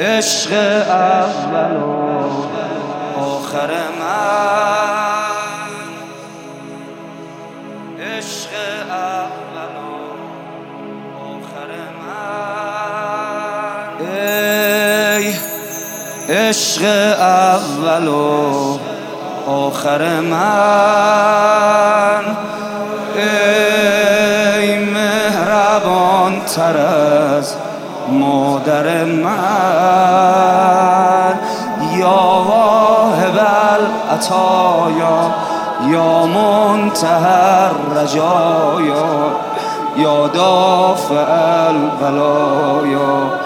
عشق اول و آخر من، عشق اول و آخر من. ای عشق اول و آخر من، ای مهربان تر از مادر من. یا واهب العطایا یا منتهی الرجایا یا دافع البلایا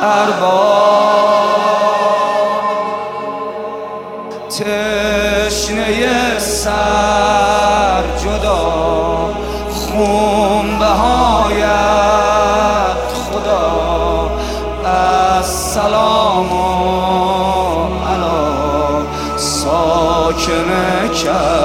ارباب تشنه سر جدا خون بهایت خدا. السلام علی ساکن کربلا.